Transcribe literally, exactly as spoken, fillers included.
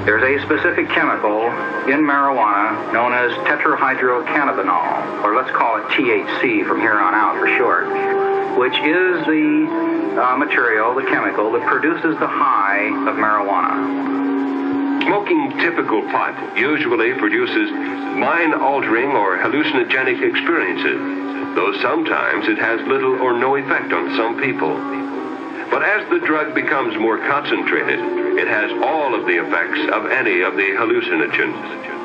There's a specific chemical in marijuana known as tetrahydrocannabinol, or let's call it T H C from here on out for short, which is the uh, material, the chemical, that produces the high of marijuana. Smoking typical pot usually produces mind-altering or hallucinogenic experiences, though sometimes it has little or no effect on some people. But as the drug becomes more concentrated, it has all of the effects of any of the hallucinogens.